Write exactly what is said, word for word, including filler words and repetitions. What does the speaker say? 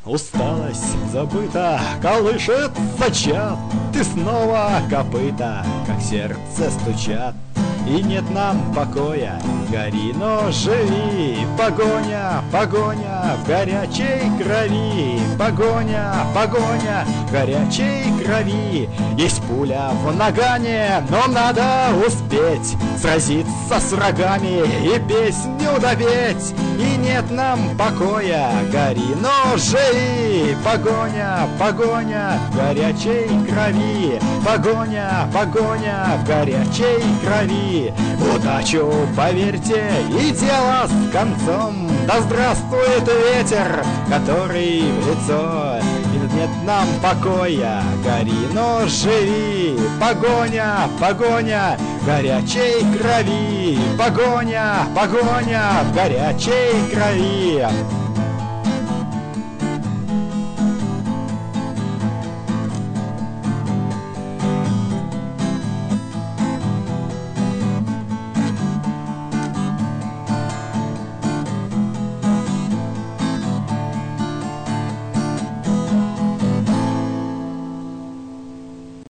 Усталость забыта, колышется чад, ты снова копыта, как сердце стучат. И нет нам покоя, гори, но живи. Погоня, погоня в горячей крови. Погоня, погоня в горячей крови. Есть пуля в нагане, но надо успеть сразиться с врагами и песню допеть. И нет нам покоя, гори, но живи. Погоня, погоня в горячей крови. Погоня, погоня в горячей крови. Удачу, поверьте, и дело с концом. Да здравствует ветер, который в лицо. И нет нам покоя, гори, но живи. Погоня, погоня в горячей крови. Погоня, погоня в горячей крови.